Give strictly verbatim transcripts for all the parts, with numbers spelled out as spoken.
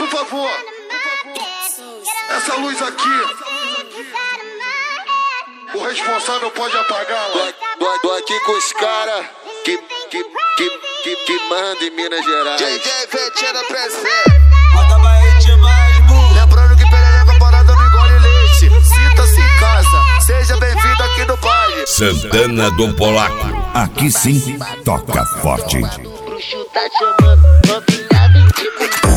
por favor. Essa luz aqui, o responsável pode apagá-la. Tô, tô aqui com os caras que, que, que, que, que mandam em Minas Gerais. J J Vetina presente. Lembrando que perereca parada não engole leite. Sinta-se em casa, seja bem-vindo aqui no baile. Santana do Polaco, aqui sim toca forte. Bruxo tá chamando, novinha vem de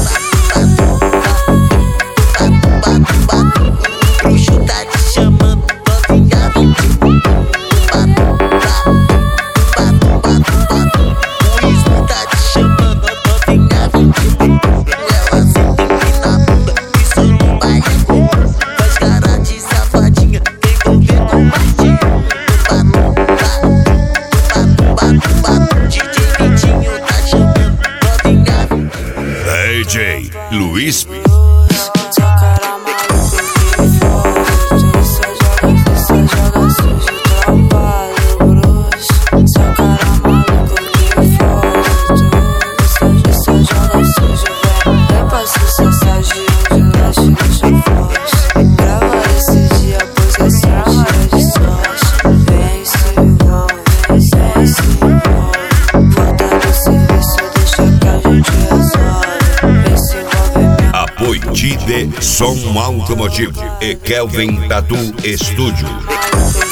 Bruxo tá te chamando, novinha vem de O Ismo tá te chamando, novinha vem de Ela senta aqui na bunda, isso não vai faz cara de safadinha, vem envolver com martinho. D J Vitinho tá chamando, novinha D J Luiz P. Apoio Tide Som Automotivo e Kelvin Tatu Estúdio.